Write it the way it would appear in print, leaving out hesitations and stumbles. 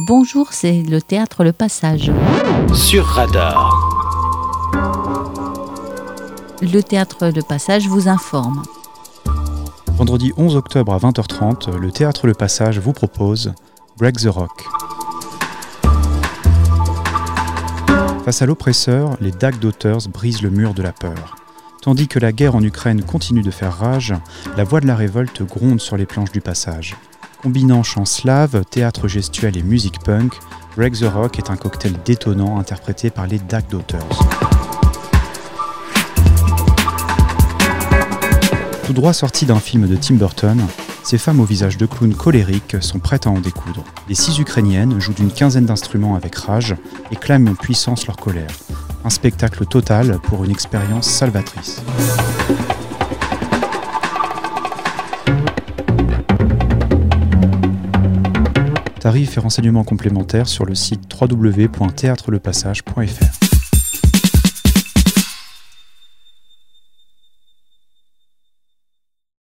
Bonjour, c'est le théâtre Le Passage. Sur Radar. Le théâtre Le Passage vous informe. Vendredi 11 octobre à 20h30, le théâtre Le Passage vous propose Break the Rock. Face à l'oppresseur, les Dark Daughters brisent le mur de la peur. Tandis que la guerre en Ukraine continue de faire rage, la voix de la révolte gronde sur les planches du Passage. Combinant chant slave, théâtre gestuel et musique punk, Break the Rock est un cocktail détonnant interprété par les Dark Daughters. Tout droit sorti d'un film de Tim Burton, ces femmes au visage de clowns colériques sont prêtes à en découdre. Les 6 Ukrainiennes jouent d'une quinzaine d'instruments avec rage et clament en puissance leur colère. Un spectacle total pour une expérience salvatrice. Tarifs et renseignements complémentaires sur le site www.theatrelepassage.fr.